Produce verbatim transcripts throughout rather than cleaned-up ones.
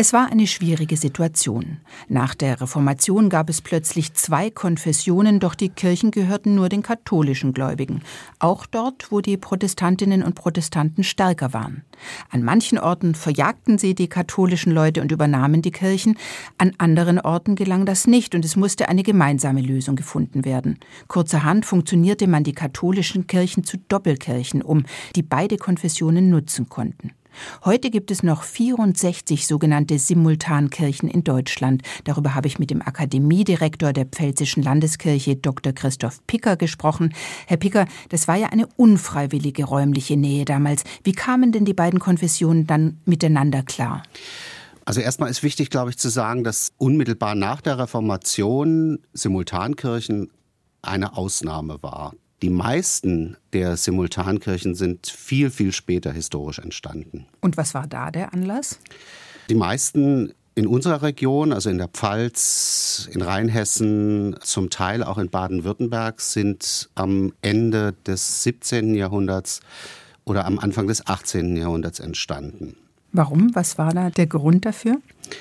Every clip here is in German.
Es war eine schwierige Situation. Nach der Reformation gab es plötzlich zwei Konfessionen, doch die Kirchen gehörten nur den katholischen Gläubigen. Auch dort, wo die Protestantinnen und Protestanten stärker waren. An manchen Orten verjagten sie die katholischen Leute und übernahmen die Kirchen. An anderen Orten gelang das nicht und es musste eine gemeinsame Lösung gefunden werden. Kurzerhand funktionierte man die katholischen Kirchen zu Doppelkirchen um, die beide Konfessionen nutzen konnten. Heute gibt es noch vierundsechzig sogenannte Simultankirchen in Deutschland. Darüber habe ich mit dem Akademiedirektor der Pfälzischen Landeskirche, Doktor Christoph Picker, gesprochen. Herr Picker, das war ja eine unfreiwillige räumliche Nähe damals. Wie kamen denn die beiden Konfessionen dann miteinander klar? Also erstmal ist wichtig, glaube ich, zu sagen, dass unmittelbar nach der Reformation Simultankirchen eine Ausnahme war. Die meisten der Simultankirchen sind viel, viel später historisch entstanden. Und was war da der Anlass? Die meisten in unserer Region, also in der Pfalz, in Rheinhessen, zum Teil auch in Baden-Württemberg, sind am Ende des siebzehnten Jahrhunderts oder am Anfang des achtzehnten Jahrhunderts entstanden. Warum? Was war da der Grund dafür?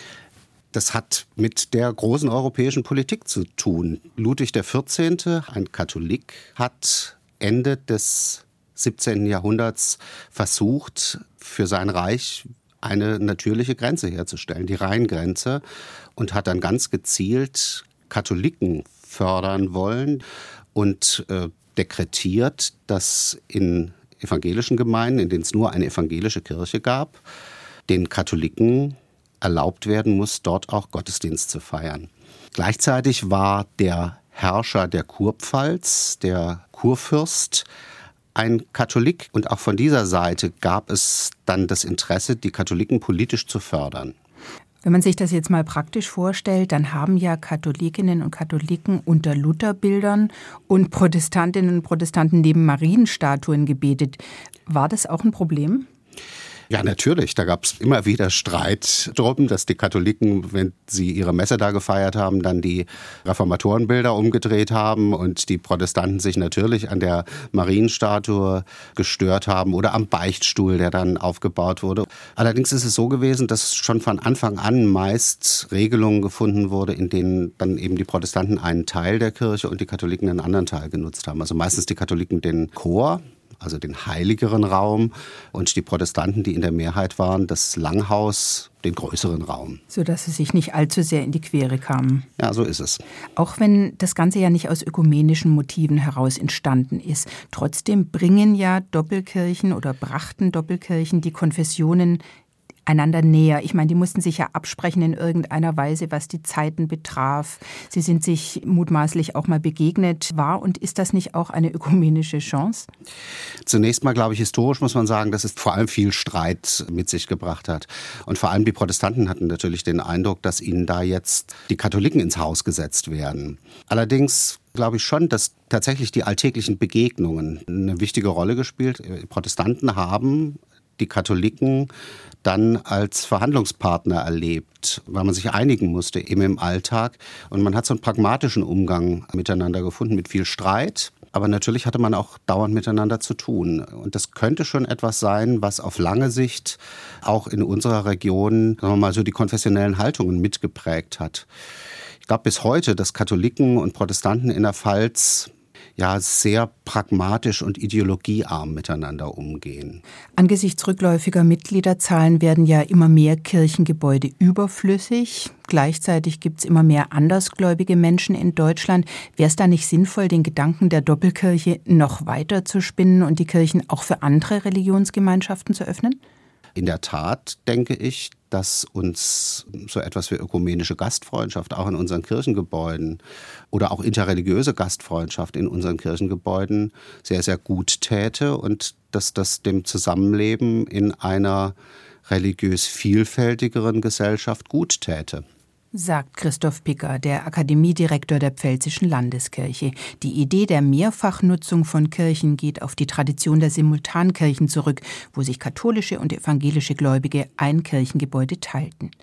Das hat mit der großen europäischen Politik zu tun. Ludwig der vierzehnte, ein Katholik, hat Ende des siebzehnten Jahrhunderts versucht, für sein Reich eine natürliche Grenze herzustellen, die Rheingrenze, und hat dann ganz gezielt Katholiken fördern wollen und äh, dekretiert, dass in evangelischen Gemeinden, in denen es nur eine evangelische Kirche gab, den Katholiken erlaubt werden muss, dort auch Gottesdienst zu feiern. Gleichzeitig war der Herrscher der Kurpfalz, der Kurfürst, ein Katholik. Und auch von dieser Seite gab es dann das Interesse, die Katholiken politisch zu fördern. Wenn man sich das jetzt mal praktisch vorstellt, dann haben ja Katholikinnen und Katholiken unter Lutherbildern und Protestantinnen und Protestanten neben Marienstatuen gebetet. War das auch ein Problem? Ja, natürlich. Da gab es immer wieder Streit drum, dass die Katholiken, wenn sie ihre Messe da gefeiert haben, dann die Reformatorenbilder umgedreht haben und die Protestanten sich natürlich an der Marienstatue gestört haben oder am Beichtstuhl, der dann aufgebaut wurde. Allerdings ist es so gewesen, dass schon von Anfang an meist Regelungen gefunden wurde, in denen dann eben die Protestanten einen Teil der Kirche und die Katholiken einen anderen Teil genutzt haben. Also meistens die Katholiken den Chor, also den heiligeren Raum, und die Protestanten, die in der Mehrheit waren, das Langhaus, den größeren Raum. Sodass sie sich nicht allzu sehr in die Quere kamen. Ja, so ist es. Auch wenn das Ganze ja nicht aus ökumenischen Motiven heraus entstanden ist, trotzdem bringen ja Doppelkirchen oder brachten Doppelkirchen die Konfessionen einander näher. Ich meine, die mussten sich ja absprechen in irgendeiner Weise, was die Zeiten betraf. Sie sind sich mutmaßlich auch mal begegnet. War und ist das nicht auch eine ökumenische Chance? Zunächst mal, glaube ich, historisch muss man sagen, dass es vor allem viel Streit mit sich gebracht hat. Und vor allem die Protestanten hatten natürlich den Eindruck, dass ihnen da jetzt die Katholiken ins Haus gesetzt werden. Allerdings glaube ich schon, dass tatsächlich die alltäglichen Begegnungen eine wichtige Rolle gespielt. Die Protestanten haben die Katholiken dann als Verhandlungspartner erlebt, weil man sich einigen musste, eben im Alltag. Und man hat so einen pragmatischen Umgang miteinander gefunden, mit viel Streit. Aber natürlich hatte man auch dauernd miteinander zu tun. Und das könnte schon etwas sein, was auf lange Sicht auch in unserer Region, sagen wir mal, so die konfessionellen Haltungen mitgeprägt hat. Ich glaube bis heute, dass Katholiken und Protestanten in der Pfalz ja sehr pragmatisch und ideologiearm miteinander umgehen. Angesichts rückläufiger Mitgliederzahlen werden ja immer mehr Kirchengebäude überflüssig. Gleichzeitig gibt es immer mehr andersgläubige Menschen in Deutschland. Wäre es da nicht sinnvoll, den Gedanken der Doppelkirche noch weiter zu spinnen und die Kirchen auch für andere Religionsgemeinschaften zu öffnen? In der Tat denke ich, dass uns so etwas wie ökumenische Gastfreundschaft auch in unseren Kirchengebäuden oder auch interreligiöse Gastfreundschaft in unseren Kirchengebäuden sehr, sehr gut täte und dass das dem Zusammenleben in einer religiös vielfältigeren Gesellschaft gut täte. Sagt Christoph Picker, der Akademiedirektor der Pfälzischen Landeskirche. Die Idee der Mehrfachnutzung von Kirchen geht auf die Tradition der Simultankirchen zurück, wo sich katholische und evangelische Gläubige ein Kirchengebäude teilten.